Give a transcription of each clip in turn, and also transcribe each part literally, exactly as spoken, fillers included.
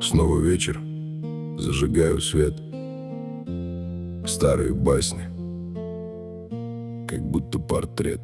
Снова вечер, зажигаю свет. Старые басни, как будто портрет.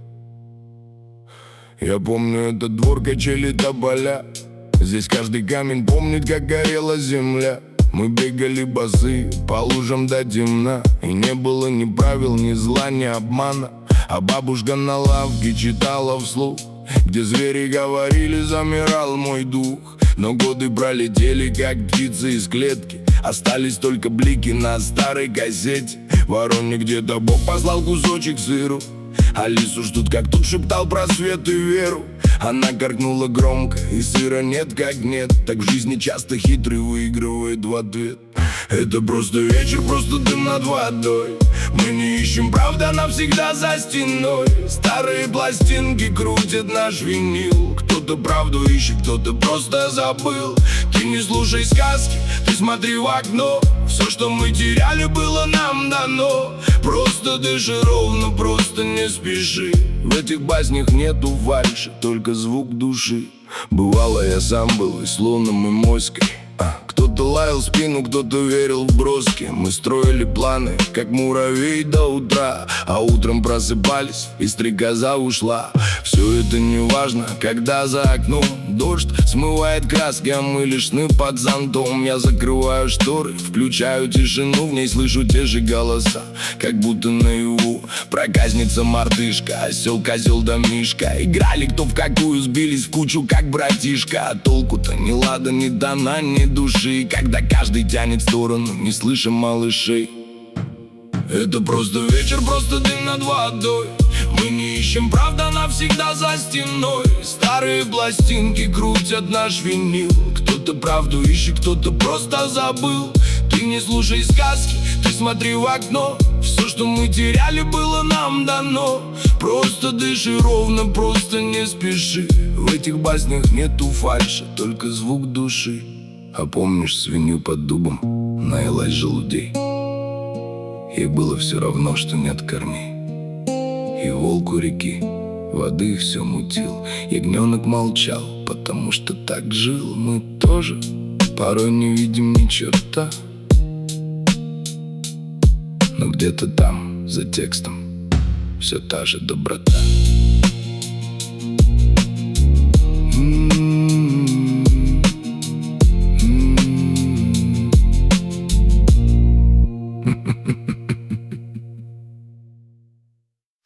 Я помню этот двор, качели тополя. Здесь каждый камень помнит, как горела земля. Мы бегали босые по лужам до темна, и не было ни правил, ни зла, ни обмана. А бабушка на лавке читала вслух, где звери говорили, замирал мой дух. Но годы пролетели, как птицы из клетки. Остались только блики на старой кассете. Вороне где-то Бог послал кусочек сыру, а лису ждут, как тут шептал про свет и веру. Она гаркнула громко, и сыра нет как нет. Так в жизни часто хитрый выигрывает в ответ. Это просто вечер, просто дым над водой. Мы не ищем, правда, навсегда за стеной. Старые пластинки крутят наш винил. Кто-то правду ищет, кто-то просто забыл. Ты не слушай сказки, ты смотри в окно. Все, что мы теряли, было нам дано. Просто дыши ровно, просто не спеши. В этих баснях нету фальши, только звук души. Бывало, я сам был и слоном, и моськой. Кто-то лаял в спину, кто-то верил в броски. Мы строили планы, как муравей до утра. А утром просыпались, и стрекоза ушла. Все это не важно, когда за окном дождь смывает краски, а мы лишь сны под зонтом. Я закрываю шторы, включаю тишину, в ней слышу те же голоса, как будто наяву. Проказница, мартышка, осел, козел да мишка. Играли кто в какую, сбились в кучу, как братишка. А толку-то ни лада, ни дана, ни души, когда каждый тянет в сторону, не слыша малышей. Это просто вечер, просто дым над водой. Мы не ищем, правда, навсегда за стеной. Старые пластинки крутят наш винил. Кто-то правду ищет, кто-то просто забыл. Ты не слушай сказки, ты смотри в окно. Все, что мы теряли, было нам дано. Просто дыши ровно, просто не спеши. В этих баснях нету фальши, только звук души. А помнишь свинью под дубом, наелась желудей? Ей было все равно, что не откорми. И волк у реки воды все мутил. Ягненок молчал, потому что так жил. Мы тоже порой не видим ни черта, но где-то там, за текстом, все та же доброта.